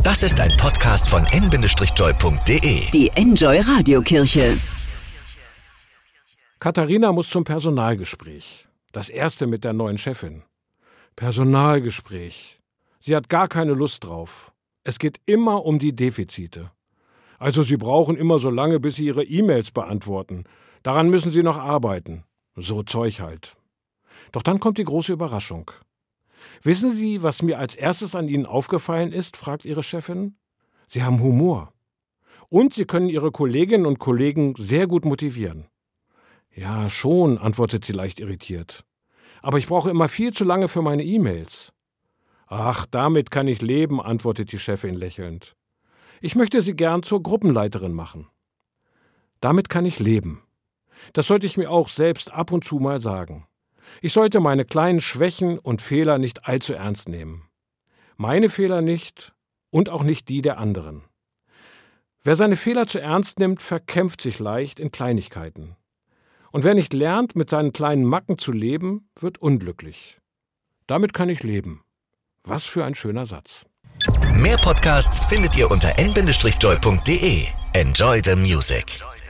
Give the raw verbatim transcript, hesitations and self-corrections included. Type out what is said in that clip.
Das ist ein Podcast von n Bindestrich joy punkt de. Die Enjoy Radiokirche. Katharina muss zum Personalgespräch. Das erste mit der neuen Chefin. Personalgespräch. Sie hat gar keine Lust drauf. Es geht immer um die Defizite. Also Sie brauchen immer so lange, bis Sie Ihre E-Mails beantworten. Daran müssen Sie noch arbeiten. So Zeug halt. Doch dann kommt die große Überraschung. Wissen Sie, was mir als erstes an Ihnen aufgefallen ist, fragt Ihre Chefin. Sie haben Humor. Und Sie können Ihre Kolleginnen und Kollegen sehr gut motivieren. Ja, schon, antwortet sie leicht irritiert. Aber ich brauche immer viel zu lange für meine E-Mails. Ach, damit kann ich leben, antwortet die Chefin lächelnd. Ich möchte Sie gern zur Gruppenleiterin machen. Damit kann ich leben. Das sollte ich mir auch selbst ab und zu mal sagen. Ich sollte meine kleinen Schwächen und Fehler nicht allzu ernst nehmen. Meine Fehler nicht und auch nicht die der anderen. Wer seine Fehler zu ernst nimmt, verkämpft sich leicht in Kleinigkeiten. Und wer nicht lernt, mit seinen kleinen Macken zu leben, wird unglücklich. Damit kann ich leben. Was für ein schöner Satz. Mehr Podcasts findet ihr unter n Bindestrich joy punkt de. Enjoy the music.